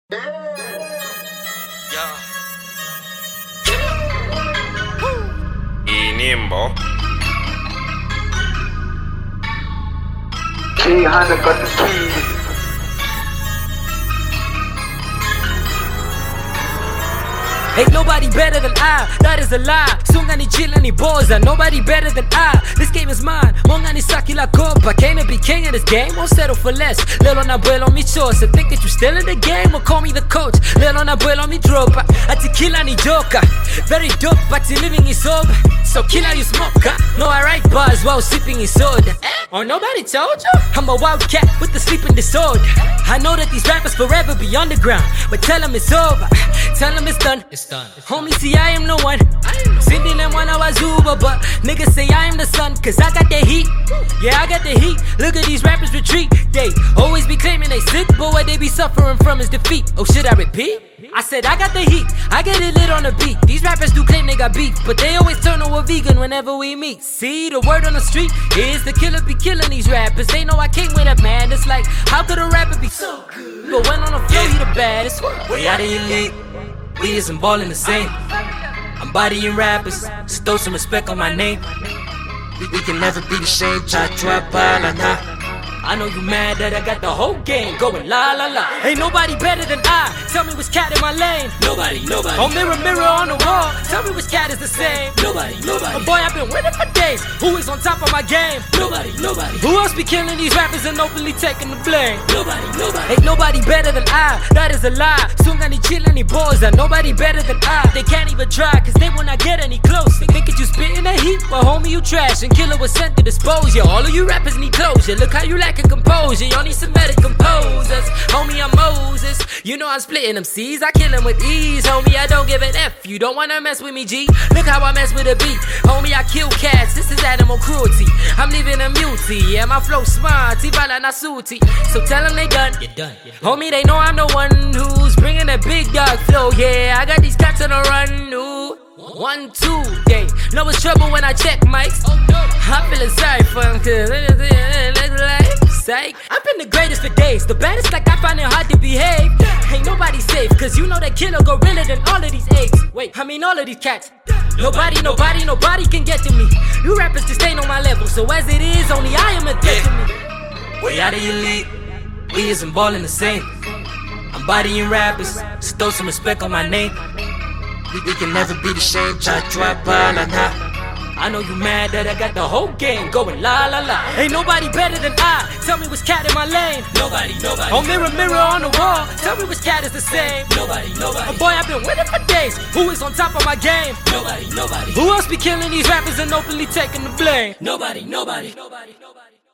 Yeah. Inimbo. K-Hunter got the keys. Ain't nobody better than I, that is a lie. Sungani chillani boza, nobody better than I. This game is mine, mongani saki la copa. Came to be king of this game, won't settle for less. Lil on abuelo mi chosa, think that you still in the game, or call me the coach. Lil on abuelo mi dropa, ati kila ni joka. Very dope, but you living is sober. So killer you smoke, no I write bars while sipping is soda. Oh nobody told you? I'm a wildcat with the sleeping disorder. I know that these rappers forever be underground, but tell them it's over, tell them it's done. Homie, see I am the one. Sending them when I was Uber, but niggas say I am the sun, cause I got the heat. Yeah, I got the heat. Look at these rappers retreat. They always be claiming they sick, but what they be suffering from is defeat. Oh, should I repeat? I said I got the heat, I get it lit on the beat. These rappers do claim they got beef, but they always turn to a vegan whenever we meet. See, the word on the street is the killer be killing these rappers. They know I came with that man. It's like, how could a rapper be so good, but when on the floor he the baddest? We out of elite, we isn't ballin' the same. I'm bodying rappers, so throw some respect on my name. We can never be the same. Cha cha pa la na. I know you mad that I got the whole game going la la la. Ain't nobody better than I. Tell me which cat in my lane. Nobody. Oh mirror, mirror on the wall. Tell me which cat is the same. Nobody. Oh boy, I've been winning for days. Who is on top of my game? Nobody. Who else be killing these rappers and openly taking the blame? Nobody. Ain't nobody better than I. That is a lie. Sungani chillani boza. Nobody better than I. They can't even try, cause they will not get any close. They think that you spitting the heat, but homie you trash. And killer was sent to dispose ya. All of you rappers need closure. Look how you lacking composure. Y'all need some better composers. Homie, I'm Moses. You know I'm splitting them C's. I kill them with ease. Homie, I don't give an F. You don't wanna mess with me, G. Look how I mess with a beat. Homie, I kill cats. This is animal cruelty. I'm leaving a muty. Yeah, my flow smart. Tibala nasuti. So tell them they done. You're done. Homie, they know I'm the one who's bringing that big dog flow. Yeah, I got these cats on the run. Ooh. 1, 2, they know it's trouble when I check mics. I'm feeling sorry for them, cause I've been the greatest for days. The baddest, like I find it hard to behave. Ain't nobody safe, cause you know that killer go realer than all of these eggs. Wait, I mean all of these cats. Nobody can get to me. You rappers just ain't on my level, so as it is, only I am a threat to me. We out of elite, we isn't ballin' the same. I'm bodying rappers, so throw some respect on my name. We can never be the same. Cha cha pa la na. I know you mad that I got the whole game going la la la. Ain't nobody better than I. Tell me which cat in my lane. Nobody. Oh mirror, mirror on the wall. Tell me which cat is the same. Nobody. Oh boy, I've been winning for days. Who is on top of my game? Nobody. Who else be killing these rappers and openly taking the blame? Nobody.